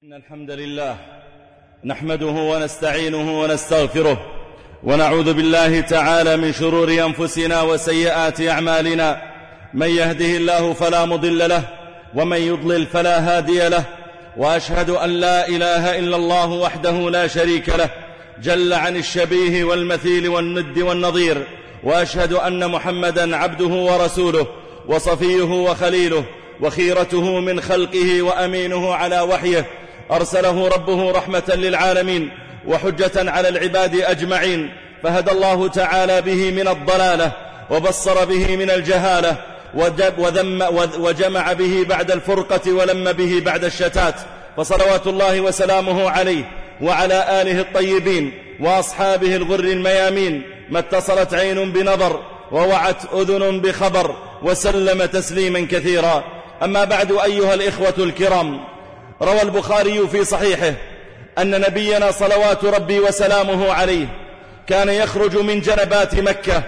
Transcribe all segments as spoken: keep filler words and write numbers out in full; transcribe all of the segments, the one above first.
إن الحمد لله نحمده ونستعينه ونستغفره ونعوذ بالله تعالى من شرور أنفسنا وسيئات أعمالنا. من يهده الله فلا مضل له ومن يضلل فلا هادي له، وأشهد أن لا إله إلا الله وحده لا شريك له جل عن الشبيه والمثيل والند والنظير، وأشهد أن محمدا عبده ورسوله وصفيه وخليله وخيرته من خلقه وأمينه على وحيه، أرسله ربه رحمة للعالمين وحجة على العباد أجمعين، فهدى الله تعالى به من الضلالة وبصر به من الجهالة وذم وجمع به بعد الفرقة ولم به بعد الشتات، فصلوات الله وسلامه عليه وعلى آله الطيبين وأصحابه الغر الميامين، ما اتصلت عين بنظر ووعت أذن بخبر، وسلم تسليما كثيرا. أما بعد، أيها الإخوة الكرام، روى البخاري في صحيحه أن نبينا صلوات ربي وسلامه عليه كان يخرج من جنبات مكة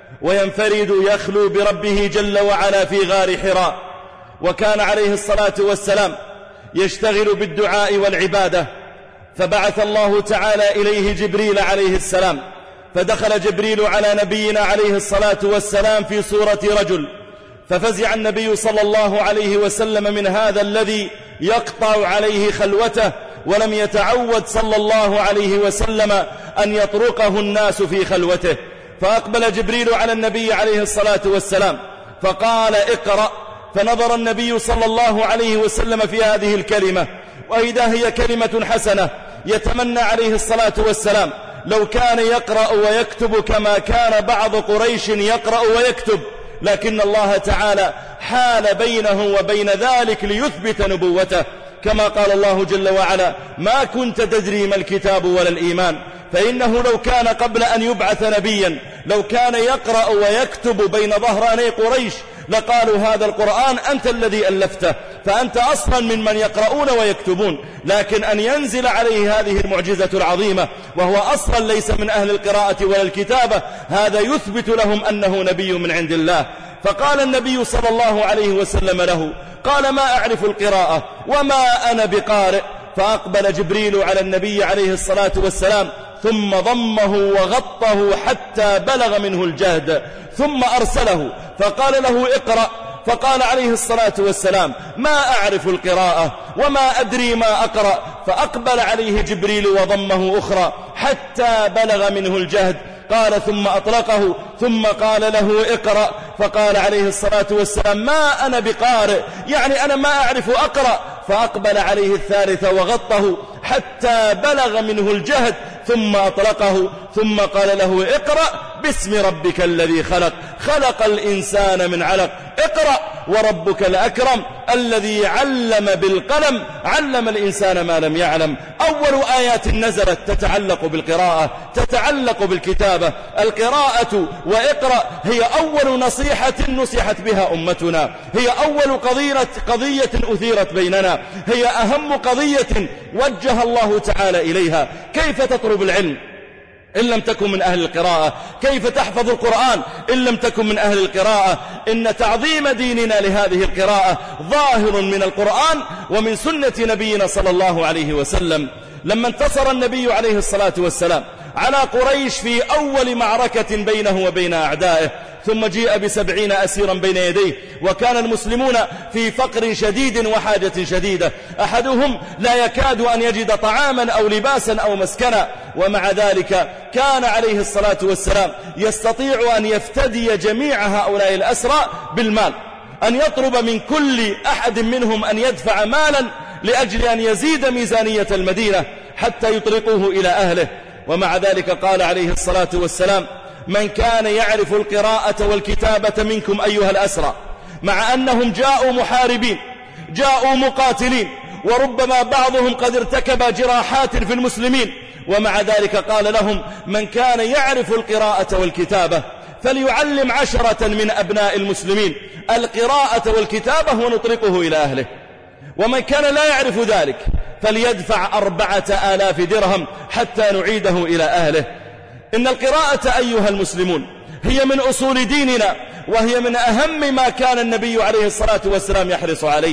وينفرد يخلو بربه جل وعلا في غار حراء، وكان عليه الصلاة والسلام يشتغل بالدعاء والعبادة، فبعث الله تعالى إليه جبريل عليه السلام، فدخل جبريل على نبينا عليه الصلاة والسلام في صورة رجل، ففزع النبي صلى الله عليه وسلم من هذا الذي يقطع عليه خلوته، ولم يتعود صلى الله عليه وسلم أن يطرقه الناس في خلوته، فأقبل جبريل على النبي عليه الصلاة والسلام فقال: اقرأ. فنظر النبي صلى الله عليه وسلم في هذه الكلمة، وإذا هي كلمة حسنة، يتمنى عليه الصلاة والسلام لو كان يقرأ ويكتب كما كان بعض قريش يقرأ ويكتب، لكن الله تعالى حال بينه وبين ذلك ليثبت نبوته، كما قال الله جل وعلا: ما كنت تدري ما الكتاب ولا الإيمان، فإنه لو كان قبل أن يبعث نبيا لو كان يقرأ ويكتب بين ظهراني قريش لقالوا هذا القرآن أنت الذي ألفته، فأنت أصلا ممن يقرؤون ويكتبون، لكن أن ينزل عليه هذه المعجزة العظيمة وهو أصلا ليس من أهل القراءة ولا الكتابة، هذا يثبت لهم أنه نبي من عند الله. فقال النبي صلى الله عليه وسلم له: قال: ما أعرف القراءة وما أنا بقارئ. فأقبل جبريل على النبي عليه الصلاة والسلام ثم ضمه وغطه حتى بلغ منه الجهد، ثم أرسله فقال له: اقرأ. فقال عليه الصلاة والسلام: ما أعرف القراءة وما أدري ما أقرأ. فأقبل عليه جبريل وضمه أخرى حتى بلغ منه الجهد، قال ثم أطلقه ثم قال له: اقرأ. فقال عليه الصلاة والسلام: ما أنا بقارئ، يعني أنا ما أعرف أقرأ. فأقبل عليه الثالث وغطه حتى بلغ منه الجهد ثم أطلقه ثم قال له: اقرأ باسم ربك الذي خلق خلق الإنسان من علق اقرأ وربك الأكرم الذي علم بالقلم علم الإنسان ما لم يعلم. أول آيات نزلت تتعلق بالقراءة، تتعلق بالكتابة. القراءة وإقرأ هي أول نصيحة نصحت بها أمتنا، هي أول قضية, قضية أثيرت بيننا، هي أهم قضية وجه الله تعالى إليها. كيف تطلب العلم إن لم تكن من أهل القراءة؟ كيف تحفظ القرآن إن لم تكن من أهل القراءة؟ إن تعظيم ديننا لهذه القراءة ظاهر من القرآن ومن سنة نبينا صلى الله عليه وسلم. لما انتصر النبي عليه الصلاة والسلام على قريش في أول معركة بينه وبين أعدائه، ثم جيء بسبعين أسيرا بين يديه، وكان المسلمون في فقر شديد وحاجة شديدة، أحدهم لا يكاد أن يجد طعاما أو لباسا أو مسكنا، ومع ذلك كان عليه الصلاة والسلام يستطيع أن يفتدي جميع هؤلاء الأسرى بالمال، أن يطلب من كل أحد منهم أن يدفع مالا لأجل أن يزيد ميزانية المدينة حتى يطلقوه إلى أهله. ومع ذلك قال عليه الصلاة والسلام: من كان يعرف القراءة والكتابة منكم أيها الأسرى، مع أنهم جاءوا محاربين، جاءوا مقاتلين، وربما بعضهم قد ارتكب جراحات في المسلمين، ومع ذلك قال لهم: من كان يعرف القراءة والكتابة فليعلم عشرة من أبناء المسلمين القراءة والكتابة ونطلقه إلى أهله، ومن كان لا يعرف ذلك فليدفع أربعة آلاف درهم حتى نعيده إلى أهله. إن القراءة أيها المسلمون هي من أصول ديننا، وهي من أهم ما كان النبي عليه الصلاة والسلام يحرص عليه،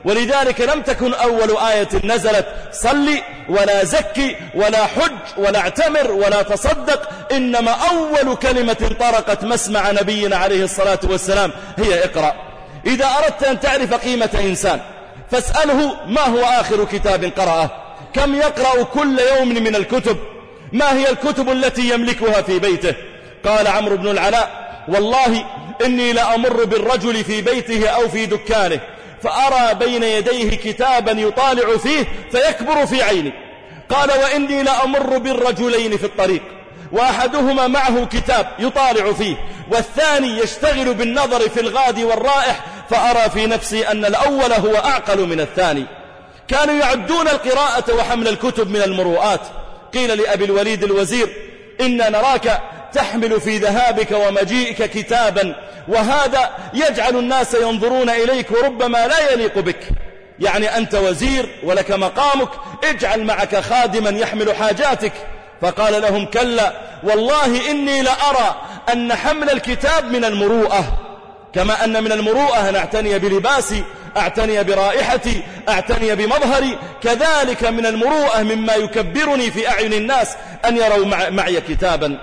ولذلك لم تكن أول آية نزلت صل ولا زكي ولا حج ولا اعتمر ولا تصدق، إنما أول كلمة طرقت مسمع نبينا عليه الصلاة والسلام هي اقرأ. إذا أردت أن تعرف قيمة إنسان فاسأله ما هو آخر كتاب قرأه، كم يقرأ كل يوم من الكتب، ما هي الكتب التي يملكها في بيته. قال عمرو بن العلاء والله إني لأمر بالرجل في بيته أو في دكانه فأرى بين يديه كتابا يطالع فيه فيكبر في عيني. قال وإني لأمر بالرجلين في الطريق وأحدهما معه كتاب يطالع فيه والثاني يشتغل بالنظر في الغاد والرائح فأرى في نفسي أن الأول هو أعقل من الثاني. كانوا يعدون القراءة وحمل الكتب من المروءات. قيل لأبي الوليد الوزير إن نراك تحمل في ذهابك ومجيئك كتابا وهذا يجعل الناس ينظرون إليك وربما لا يليق بك، يعني أنت وزير ولك مقامك، اجعل معك خادما يحمل حاجاتك. فقال لهم كلا والله إني لأرى أن حمل الكتاب من المروءة، كما أن من المروءة أن أعتني بلباسي، أعتني برائحتي، أعتني بمظهري، كذلك من المروءة مما يكبرني في أعين الناس أن يروا معي كتابا.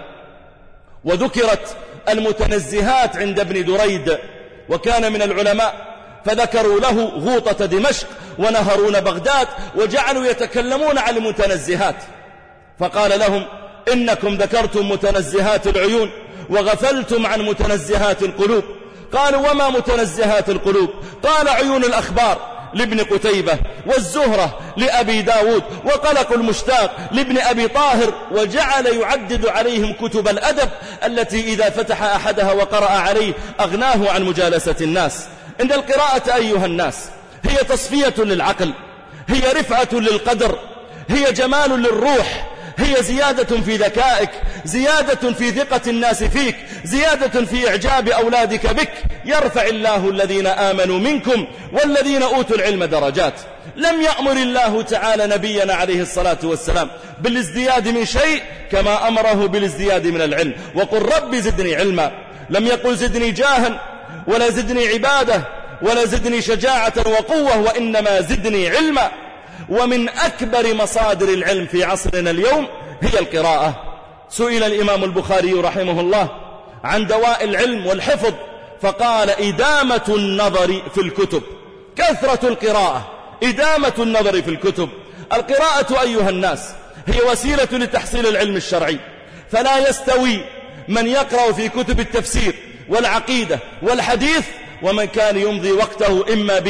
وذكرت المتنزهات عند ابن دريد وكان من العلماء، فذكروا له غوطة دمشق ونهرون بغداد وجعلوا يتكلمون عن المتنزهات، فقال لهم إنكم ذكرتم متنزهات العيون وغفلتم عن متنزهات القلوب. قالوا وما متنزهات القلوب؟ قال عيون الأخبار لابن قتيبة، والزهرة لأبي داود، وقلق المشتاق لابن أبي طاهر، وجعل يعدد عليهم كتب الأدب التي إذا فتح أحدها وقرأ عليه أغناه عن مجالسة الناس. إن القراءة أيها الناس هي تصفية للعقل، هي رفعة للقدر، هي جمال للروح، هي زيادة في ذكائك، زيادة في ثقة الناس فيك، زيادة في إعجاب أولادك بك. يرفع الله الذين آمنوا منكم والذين أوتوا العلم درجات. لم يأمر الله تعالى نبينا عليه الصلاة والسلام بالازدياد من شيء كما أمره بالازدياد من العلم، وقل رب زدني علما. لم يقل زدني جاها ولا زدني عبادة ولا زدني شجاعة وقوة، وإنما زدني علما. ومن أكبر مصادر العلم في عصرنا اليوم هي القراءة. سئل الإمام البخاري رحمه الله عن دواء العلم والحفظ فقال إدامة النظر في الكتب، كثرة القراءة، إدامة النظر في الكتب. القراءة أيها الناس هي وسيلة لتحصيل العلم الشرعي، فلا يستوي من يقرأ في كتب التفسير والعقيدة والحديث ومن كان يمضي وقته إما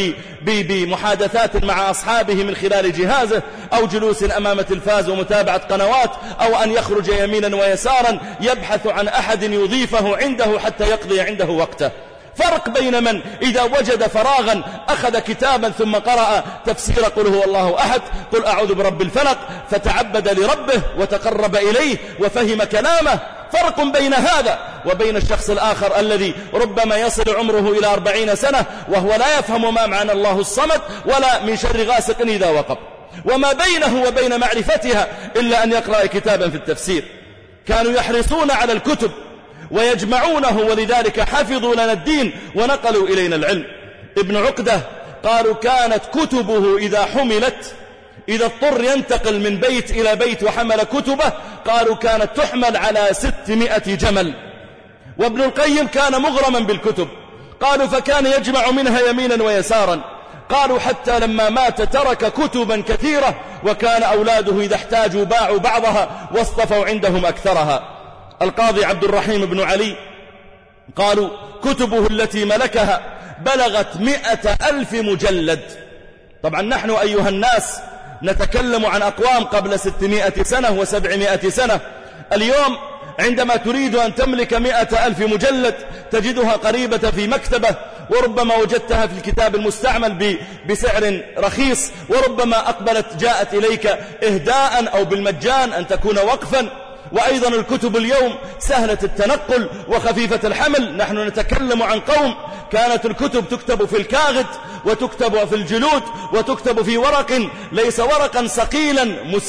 بمحادثات مع أصحابه من خلال جهازه أو جلوس أمام تلفاز ومتابعة قنوات، أو أن يخرج يمينا ويسارا يبحث عن أحد يضيفه عنده حتى يقضي عنده وقته. فرق بين من إذا وجد فراغا أخذ كتابا ثم قرأ تفسير قل هو الله أحد، قل أعوذ برب الفلق، فتعبد لربه وتقرب إليه وفهم كلامه. فرق بين هذا وبين الشخص الآخر الذي ربما يصل عمره إلى أربعين سنة وهو لا يفهم ما معنى الله الصمد ولا من شر غاسق إذا وقب، وما بينه وبين معرفتها إلا أن يقرأ كتابا في التفسير. كانوا يحرصون على الكتب ويجمعونه، ولذلك حفظوا لنا الدين ونقلوا إلينا العلم. ابن عقدة قالوا كانت كتبه إذا حملت، إذا اضطر ينتقل من بيت إلى بيت وحمل كتبه، قالوا كانت تحمل على ستمائة جمل. وابن القيم كان مغرما بالكتب، قالوا فكان يجمع منها يمينا ويسارا. قالوا حتى لما مات ترك كتبا كثيرة، وكان أولاده إذا احتاجوا باعوا بعضها واصطفوا عندهم أكثرها. القاضي عبد الرحيم بن علي قالوا كتبه التي ملكها بلغت مئة ألف مجلد. طبعا نحن أيها الناس نتكلم عن أقوام قبل ستمائة سنة وسبعمائة سنة. اليوم عندما تريد أن تملك مئة ألف مجلد تجدها قريبة في مكتبة، وربما وجدتها في الكتاب المستعمل بسعر رخيص، وربما أقبلت جاءت إليك إهداء أو بالمجان أن تكون وقفا. وأيضا الكتب اليوم سهلة التنقل وخفيفة الحمل. نحن نتكلم عن قوم كانت الكتب تكتب في الكاغد وتكتب في الجلود وتكتب في ورق ليس ورقا ثقيلا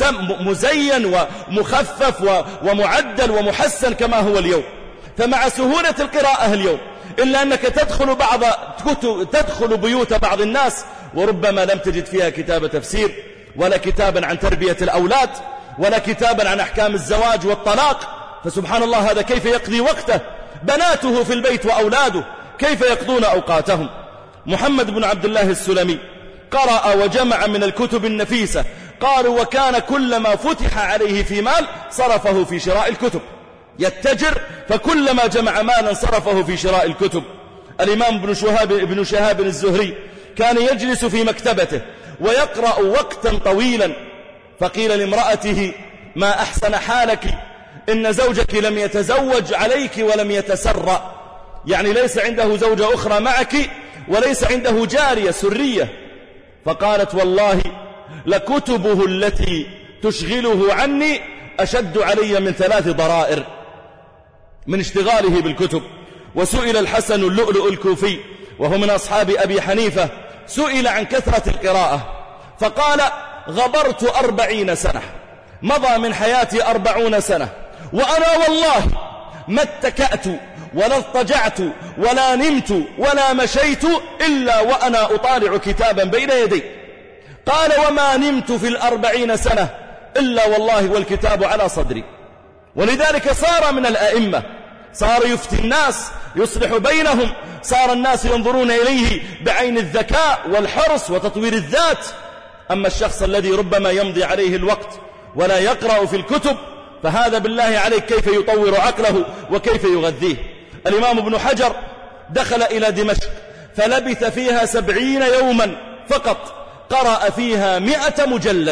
مزين ومخفف ومعدل ومحسن كما هو اليوم. فمع سهولة القراءة اليوم إلا أنك تدخل بعض تدخل بيوت بعض الناس وربما لم تجد فيها كتاب تفسير ولا كتابا عن تربية الأولاد ولا كتابا عن أحكام الزواج والطلاق. فسبحان الله هذا كيف يقضي وقته؟ بناته في البيت وأولاده كيف يقضون أوقاتهم؟ محمد بن عبد الله السلمي قرأ وجمع من الكتب النفيسة، قالوا وكان كلما فتح عليه في مال صرفه في شراء الكتب، يتجر فكلما جمع مالا صرفه في شراء الكتب. الإمام ابن شهاب, ابن شهاب الزهري كان يجلس في مكتبته ويقرأ وقتا طويلا، فقيل لامرأته ما أحسن حالك، إن زوجك لم يتزوج عليك ولم يتسرى، يعني ليس عنده زوجة أخرى معك وليس عنده جارية سرية. فقالت والله لكتبه التي تشغله عني أشد علي من ثلاث ضرائر من اشتغاله بالكتب. وسئل الحسن اللؤلؤ الكوفي وهو من أصحاب أبي حنيفة، سئل عن كثرة القراءة فقال غبرت أربعين سنة، مضى من حياتي أربعون سنة وأنا والله ما اتكأت ولا اضطجعت ولا نمت ولا مشيت إلا وأنا أطالع كتابا بين يدي. قال وما نمت في الأربعين سنة إلا والله والكتاب على صدري. ولذلك صار من الأئمة، صار يفتي الناس يصلح بينهم، صار الناس ينظرون إليه بعين الذكاء والحرص وتطوير الذات. أما الشخص الذي ربما يمضي عليه الوقت ولا يقرأ في الكتب فهذا بالله عليك كيف يطور عقله وكيف يغذيه؟ الإمام ابن حجر دخل إلى دمشق فلبث فيها سبعين يوما فقط، قرأ فيها مئة مجلد،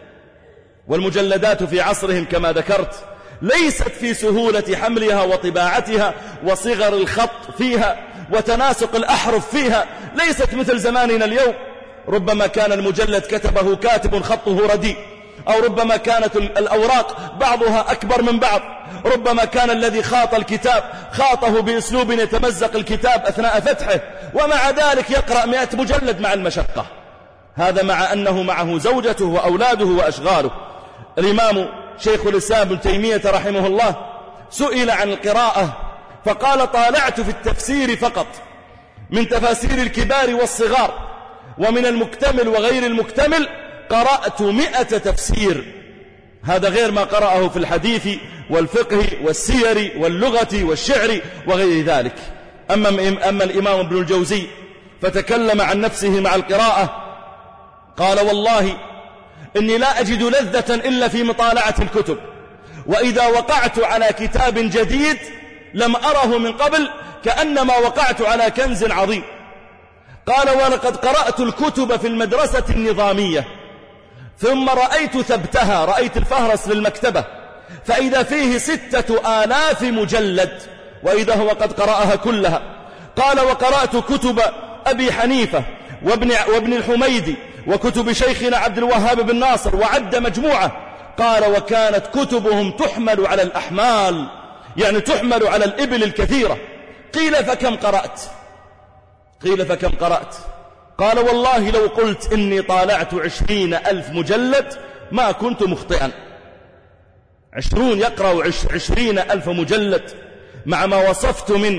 والمجلدات في عصرهم كما ذكرت ليست في سهولة حملها وطباعتها وصغر الخط فيها وتناسق الأحرف فيها، ليست مثل زماننا اليوم. ربما كان المجلد كتبه كاتب خطه رديء، أو ربما كانت الأوراق بعضها أكبر من بعض، ربما كان الذي خاط الكتاب خاطه بأسلوب يتمزق الكتاب أثناء فتحه، ومع ذلك يقرأ مئة مجلد مع المشقة. هذا مع أنه معه زوجته وأولاده وأشغاله. الإمام شيخ الإسلام ابن تيمية رحمه الله سئل عن القراءة فقال طالعت في التفسير فقط، من تفاسير الكبار والصغار ومن المكتمل وغير المكتمل قرأت مئة تفسير، هذا غير ما قرأه في الحديث والفقه والسير واللغة والشعر وغير ذلك. أما, أما الإمام ابن الجوزي فتكلم عن نفسه مع القراءة قال والله إني لا أجد لذة إلا في مطالعة الكتب، وإذا وقعت على كتاب جديد لم أره من قبل كأنما وقعت على كنز عظيم. قال ولقد قرأت الكتب في المدرسة النظامية ثم رأيت ثبتها، رأيت الفهرس للمكتبة فإذا فيه ستة آلاف مجلد وإذا هو قد قرأها كلها. قال وقرأت كتب أبي حنيفة وابن, وابن الحميدي وكتب شيخنا عبد الوهاب بن ناصر وعد مجموعة. قال وكانت كتبهم تحمل على الأحمال، يعني تحمل على الإبل الكثيرة. قيل فكم قرأت؟ قيل فكم قرأت؟ قال والله لو قلت إني طالعت عشرين ألف مجلد ما كنت مخطئا. عشرون يقرأ عشرين ألف مجلد مع ما وصفت من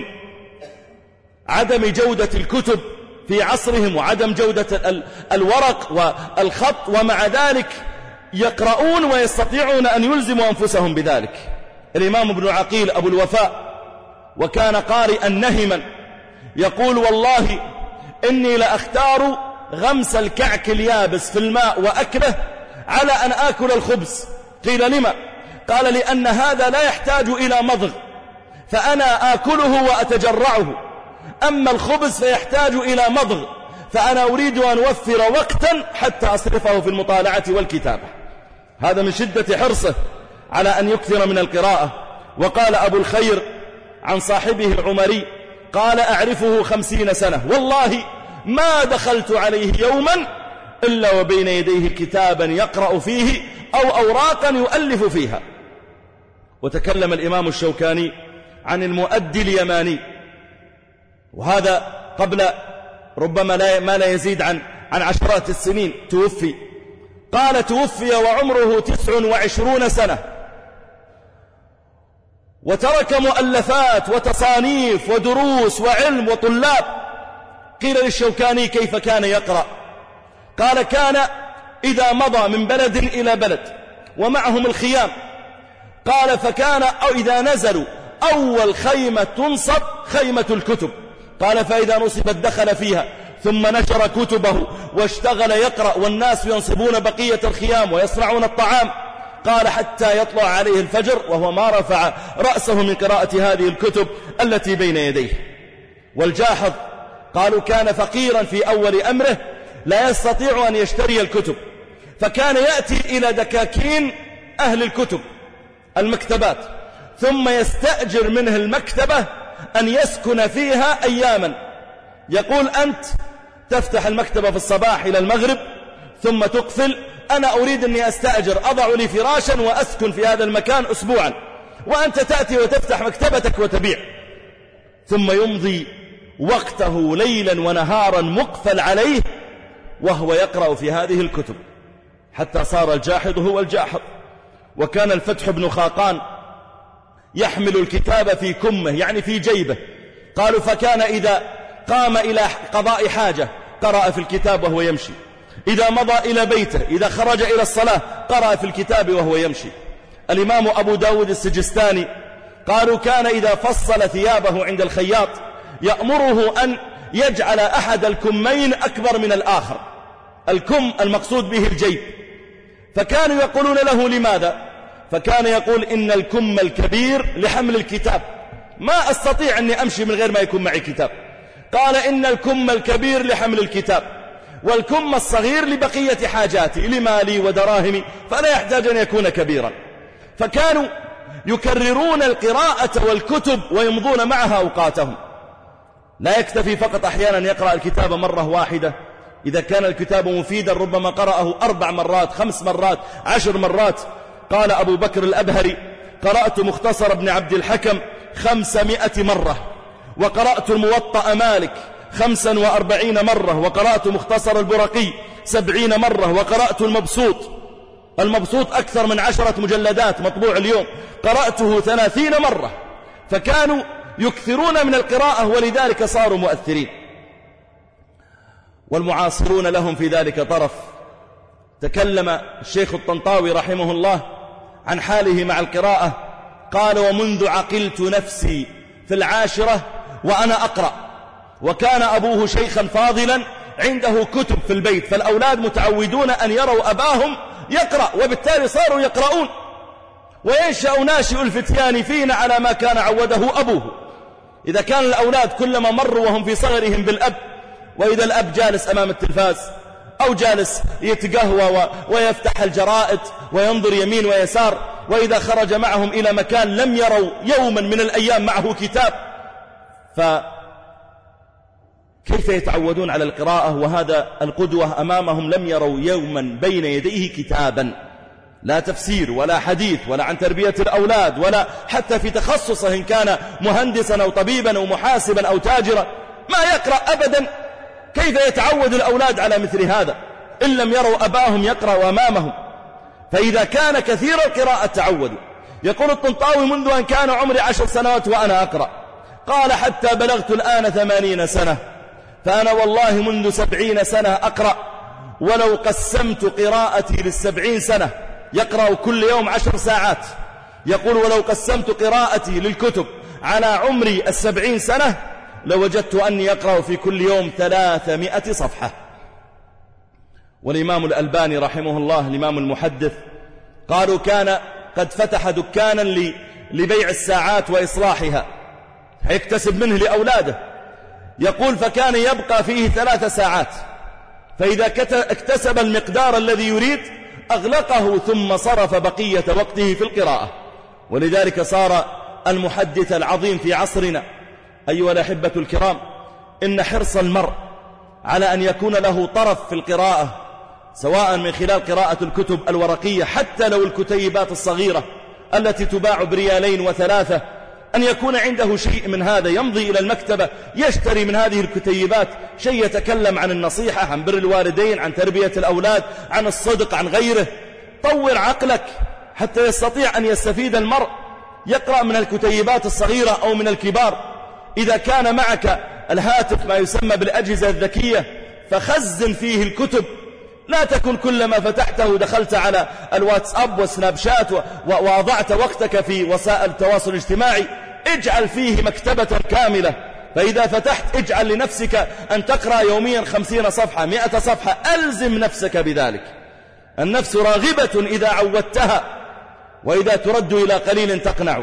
عدم جودة الكتب في عصرهم وعدم جودة الورق والخط، ومع ذلك يقرؤون ويستطيعون أن يلزموا أنفسهم بذلك. الإمام ابن عقيل أبو الوفاء وكان قارئا نهما يقول والله إني لأختار غمس الكعك اليابس في الماء وأكله على أن آكل الخبز. قيل لما؟ قال لأن هذا لا يحتاج إلى مضغ فأنا آكله وأتجرعه، أما الخبز فيحتاج إلى مضغ فأنا أريد أن أوفر وقتا حتى أصرفه في المطالعة والكتابة. هذا من شدة حرصه على أن يكثر من القراءة. وقال أبو الخير عن صاحبه العمري قال أعرفه خمسين سنة والله ما دخلت عليه يوما إلا وبين يديه كتابا يقرأ فيه أو أوراقا يؤلف فيها. وتكلم الإمام الشوكاني عن المؤدي اليماني، وهذا قبل ربما لا ما لا يزيد عن عن عشرات السنين توفي. قال توفي وعمره تسع وعشرون سنة وترك مؤلفات وتصانيف ودروس وعلم وطلاب. قيل للشوكاني كيف كان يقرأ؟ قال كان إذا مضى من بلد إلى بلد ومعهم الخيام، قال فكان أو إذا نزلوا أول خيمة تنصب خيمة الكتب، قال فإذا نصبت دخل فيها ثم نشر كتبه واشتغل يقرأ والناس ينصبون بقية الخيام ويصنعون الطعام، قال حتى يطلع عليه الفجر وهو ما رفع رأسه من قراءة هذه الكتب التي بين يديه. والجاحظ قالوا كان فقيرا في أول أمره لا يستطيع أن يشتري الكتب، فكان يأتي إلى دكاكين أهل الكتب المكتبات ثم يستأجر منه المكتبة أن يسكن فيها أياما. يقول أنت تفتح المكتبة في الصباح إلى المغرب ثم تقفل، أنا أريد أني أستأجر أضع لي فراشا وأسكن في هذا المكان أسبوعا، وأنت تأتي وتفتح مكتبتك وتبيع. ثم يمضي وقته ليلا ونهارا مقفل عليه وهو يقرأ في هذه الكتب حتى صار الجاحظ هو الجاحظ. وكان الفتح بن خاقان يحمل الكتاب في كمه يعني في جيبه، قالوا فكان إذا قام إلى قضاء حاجة قرأ في الكتاب وهو يمشي، إذا مضى إلى بيته إذا خرج إلى الصلاة قرأ في الكتاب وهو يمشي. الإمام أبو داود السجستاني قالوا كان إذا فصل ثيابه عند الخياط يأمره أن يجعل أحد الكمين أكبر من الآخر، الكم المقصود به الجيب، فكانوا يقولون له لماذا؟ فكان يقول إن الكم الكبير لحمل الكتاب، ما أستطيع أني أمشي من غير ما يكون معي كتاب. قال إن الكم الكبير لحمل الكتاب والكم الصغير لبقية حاجاتي لمالي ودراهمي فلا يحتاج أن يكون كبيرا. فكانوا يكررون القراءة والكتب ويمضون معها أوقاتهم. لا يكتفي فقط أحيانا يقرأ الكتاب مرة واحدة، إذا كان الكتاب مفيدا ربما قرأه أربع مرات خمس مرات عشر مرات. قال أبو بكر الأبهري قرأت مختصر ابن عبد الحكم خمسمائة مرة، وقرأت الموطأ مالك خمسا وأربعين مرة، وقرأت مختصر البرقي سبعين مرة، وقرأت المبسوط المبسوط أكثر من عشرة مجلدات مطبوع اليوم قرأته ثلاثين مرة. فكانوا يكثرون من القراءة ولذلك صاروا مؤثرين. والمعاصرون لهم في ذلك طرف. تكلم الشيخ الطنطاوي رحمه الله عن حاله مع القراءة، قال ومنذ عقلت نفسي في العاشرة وأنا أقرأ، وكان أبوه شيخا فاضلا عنده كتب في البيت، فالأولاد متعودون أن يروا أباهم يقرأ وبالتالي صاروا يقرؤون، وينشأ ناشئ الفتيان فينا على ما كان عوده أبوه. إذا كان الأولاد كلما مروا وهم في صغرهم بالأب، وإذا الأب جالس أمام التلفاز أو جالس يتقهوى ويفتح الجرائد وينظر يمين ويسار، وإذا خرج معهم إلى مكان لم يروا يوما من الأيام معه كتاب، فكيف يتعودون على القراءة وهذا القدوة أمامهم لم يروا يوما بين يديه كتابا، لا تفسير ولا حديث ولا عن تربية الأولاد ولا حتى في تخصصه إن كان مهندسا أو طبيبا أو محاسبا أو تاجرا ما يقرأ أبدا. كيف يتعود الأولاد على مثل هذا إن لم يروا أباهم يقرأ أمامهم؟ فإذا كان كثير القراءة تعودوا. يقول الطنطاوي منذ أن كان عمري عشر سنوات وأنا أقرأ، قال حتى بلغت الآن ثمانين سنة، فأنا والله منذ سبعين سنة أقرأ، ولو قسمت قراءتي للسبعين سنة يقرأ كل يوم عشر ساعات، يقول ولو قسمت قراءتي للكتب على عمري السبعين سنة لوجدت أني يقرأ في كل يوم ثلاثمائة صفحة. والإمام الألباني رحمه الله الإمام المحدث قالوا كان قد فتح دكانا لبيع الساعات وإصلاحها يكتسب منه لأولاده، يقول فكان يبقى فيه ثلاث ساعات، فإذا اكتسب المقدار الذي يريد أغلقه ثم صرف بقية وقته في القراءة. ولذلك صار المحدث العظيم في عصرنا. أيها الأحبة الكرام، إن حرص المرء على أن يكون له طرف في القراءة سواء من خلال قراءة الكتب الورقية حتى لو الكتيبات الصغيرة التي تباع بريالين وثلاثة، أن يكون عنده شيء من هذا، يمضي إلى المكتبة يشتري من هذه الكتيبات شيء يتكلم عن النصيحة، عن بر الوالدين، عن تربية الأولاد، عن الصدق، عن غيره. طور عقلك حتى يستطيع أن يستفيد المرء، يقرأ من الكتيبات الصغيرة أو من الكبار. إذا كان معك الهاتف ما يسمى بالأجهزة الذكية فخزن فيه الكتب لا تكن كلما فتحته دخلت على الواتساب والسناب شات ووضعت وقتك في وسائل التواصل الاجتماعي. اجعل فيه مكتبة كاملة، فإذا فتحت اجعل لنفسك أن تقرأ يوميا خمسين صفحة مئة صفحة. ألزم نفسك بذلك. النفس راغبة إذا عودتها، وإذا ترد إلى قليل تقنع.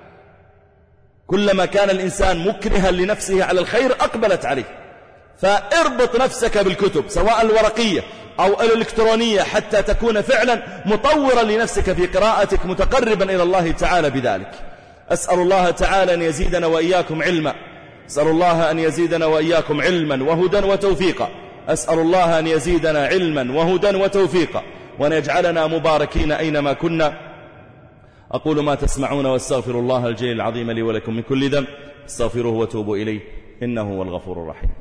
كلما كان الإنسان مكرها لنفسه على الخير أقبلت عليه. فاربط نفسك بالكتب سواء الورقية أو الإلكترونية حتى تكون فعلا مطورا لنفسك في قراءتك متقربا إلى الله تعالى بذلك. أسأل الله تعالى أن يزيدنا وإياكم علما، أسأل الله أن يزيدنا وإياكم علما وهدى وتوفيقا، أسأل الله أن يزيدنا علما وهدى وتوفيقا، وأن يجعلنا مباركين أينما كنا. أقول ما تسمعون واستغفر الله الجليل العظيم لي ولكم من كل ذنب، استغفروه وتوبوا إليه إنه هو الغفور الرحيم.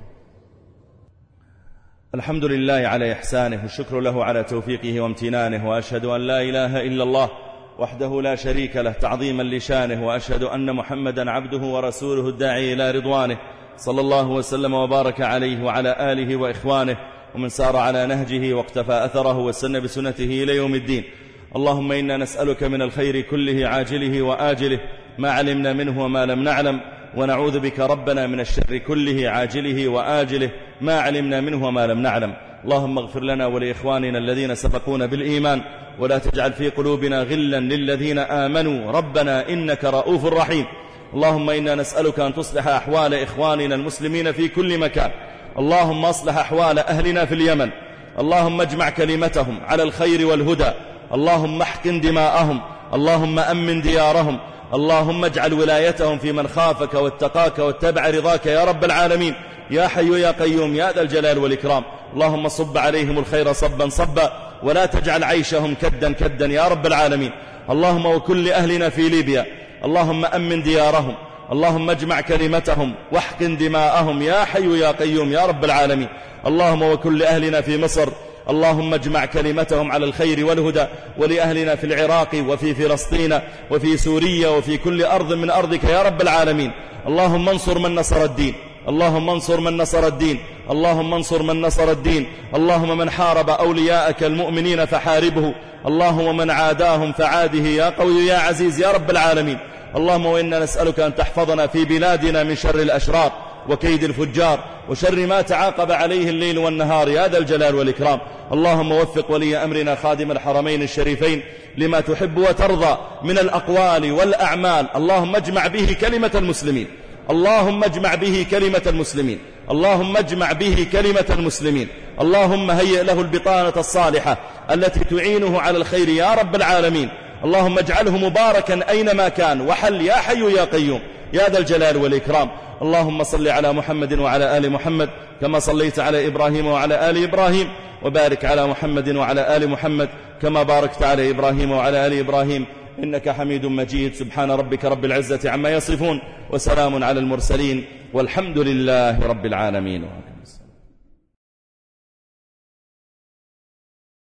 الحمد لله على إحسانه، والشكر له على توفيقه وامتنانه، وأشهد أن لا إله إلا الله وحده لا شريك له تعظيما لشانه، وأشهد أن محمدا عبده ورسوله الداعي إلى رضوانه، صلى الله وسلم وبارك عليه وعلى آله وإخوانه ومن سار على نهجه واقتفى أثره واستنى بسنته إلى يوم الدين. اللهم إنا نسألك من الخير كله عاجله وآجله ما علمنا منه وما لم نعلم، ونعوذ بك ربنا من الشر كله عاجله وآجله ما علمنا منه وما لم نعلم. اللهم اغفر لنا ولإخواننا الذين سبقونا بالإيمان، ولا تجعل في قلوبنا غلا للذين آمنوا ربنا إنك رؤوف رحيم. اللهم إنا نسألك أن تصلح أحوال إخواننا المسلمين في كل مكان. اللهم أصلح أحوال أهلنا في اليمن، اللهم اجمع كلمتهم على الخير والهدى، اللهم احقن دماءهم، اللهم أمن ديارهم، اللهم اجعل ولايتهم في من خافك واتقاك واتبع رضاك يا رب العالمين، يا حي يا قيوم يا ذا الجلال والإكرام. اللهم صب عليهم الخير صبا صبا، ولا تجعل عيشهم كدا كدا يا رب العالمين. اللهم وكل أهلنا في ليبيا، اللهم أمن ديارهم، اللهم اجمع كلمتهم واحقن دماءهم يا حي يا قيوم يا رب العالمين. اللهم وكل أهلنا في مصر، اللهم اجمع كلمتهم على الخير والهدى، ولأهلنا في العراق وفي فلسطين وفي سوريا وفي كل أرض من أرضك يا رب العالمين. اللهم انصر من نصر الدين، اللهم انصر من نصر الدين، اللهم انصر من نصر الدين. اللهم من حارب أولياءك المؤمنين فحاربه، اللهم من عاداهم فعاده يا قوي يا عزيز يا رب العالمين. اللهم وإنا نسألك أن تحفظنا في بلادنا من شر الأشرار وكيد الفجار وشر ما تعاقب عليه الليل والنهار يا ذا الجلال والإكرام. اللهم وفق ولي أمرنا خادم الحرمين الشريفين لما تحب وترضى من الأقوال والأعمال. اللهم اجمع به كلمة المسلمين، اللهم اجمع به كلمة المسلمين، اللهم اجمع به كلمة المسلمين. اللهم هيئ له البطانة الصالحة التي تعينه على الخير يا رب العالمين. اللهم اجعله مباركا أينما كان وحل يا حي يا قيوم يا ذا الجلال والإكرام. اللهم صل على محمد وعلى آل محمد كما صليت على إبراهيم وعلى آل إبراهيم، وبارك على محمد وعلى آل محمد كما باركت على إبراهيم وعلى آل إبراهيم إنك حميد مجيد. سبحان ربك رب العزة عما يصفون، وسلام على المرسلين، والحمد لله رب العالمين.